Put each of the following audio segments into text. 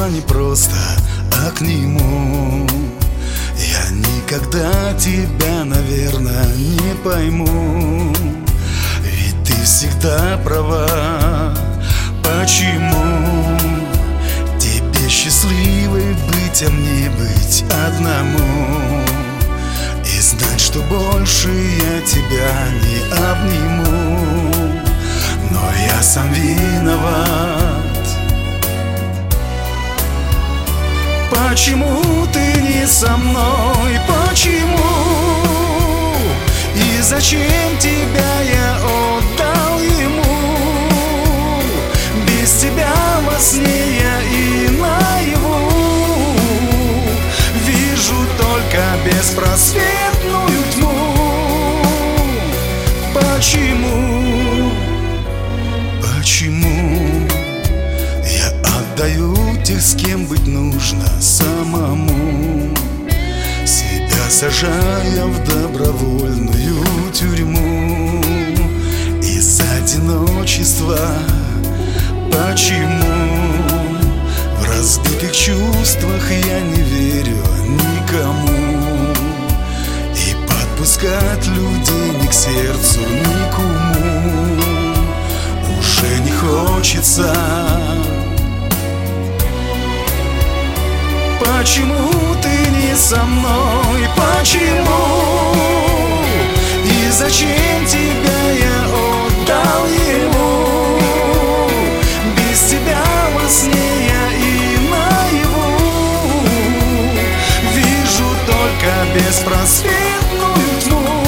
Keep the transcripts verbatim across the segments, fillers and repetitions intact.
не просто, а к нему. Я никогда тебя, наверное, не пойму, ведь ты всегда права. Почему тебе счастливой быть, а мне быть одному? И знать, что больше я тебя не обниму. Но я сам виноват. Почему ты не со мной? Почему? И зачем тебя я отдал ему? Без тебя во сне я и наяву вижу только беспросветную тьму. Почему? Почему я отдаю тех, с кем быть нужно самому, себя сажая в добровольную тюрьму из одиночества? Почему в разбитых чувствах я не верю никому, и подпускать людей ни к сердцу, ни к уму уже не хочется? Почему ты не со мной? Почему? И зачем тебя я отдал ему? Без тебя во сне я и наяву вижу только беспросветную тьму.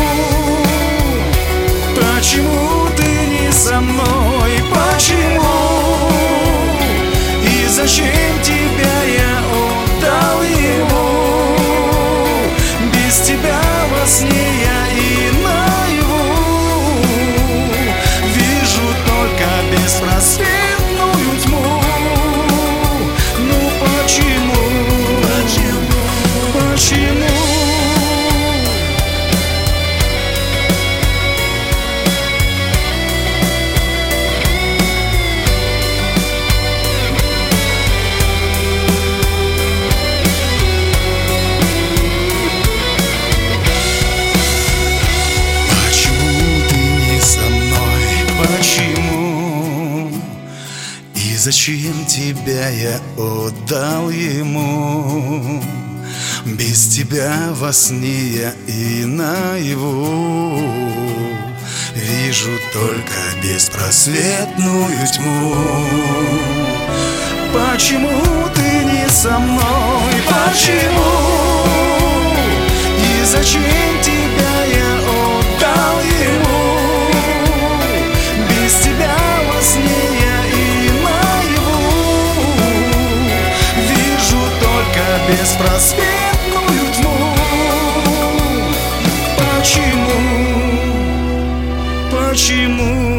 Почему ты не со мной? Почему? И зачем тебя я отдал ему? Без тебя во сне я и наяву вижу только беспросветную тьму. Ну почему? Почему? Почему? Зачем тебя я отдал ему? Без тебя во сне я и наяву вижу только беспросветную тьму. Почему ты не со мной? Почему? И зачем тебя я отдал ему? Без тебя во сне беспросветную тьму. Почему? Почему?